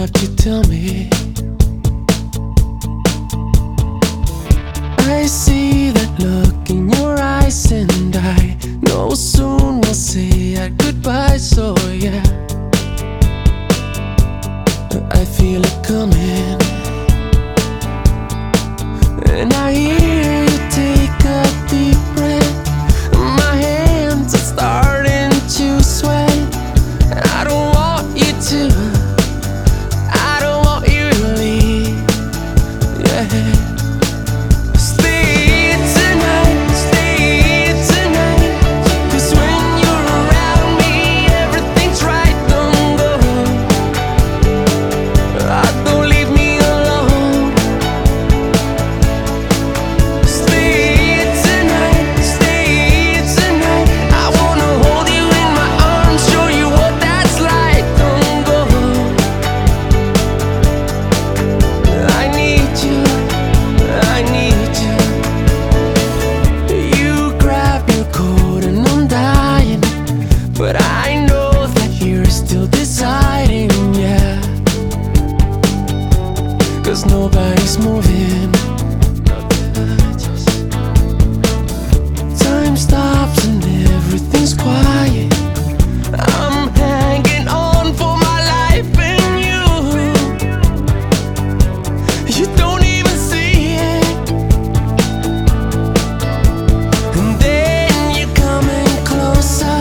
have to tell me. I see that look in your eyes, and I know soon we'll say our goodbye. So yeah, I feel it coming, and I hear you take a deep breath. My hands are starting to sweat. I don't want you to, I don't want you to leave. Yeah. But I know that you're still deciding, yeah, 'cause nobody's moving. Time stops and everything's quiet. I'm hanging on for my life and you don't even see it. And then you're coming closer.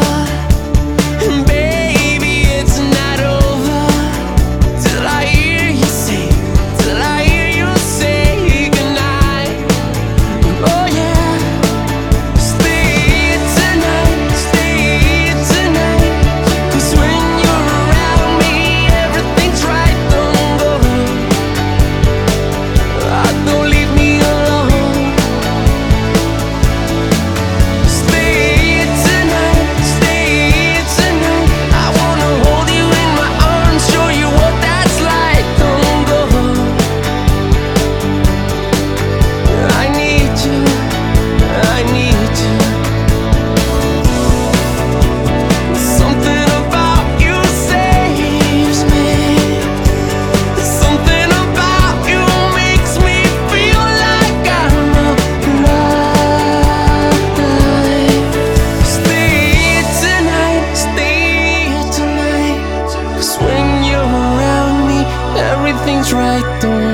Everything's right, don't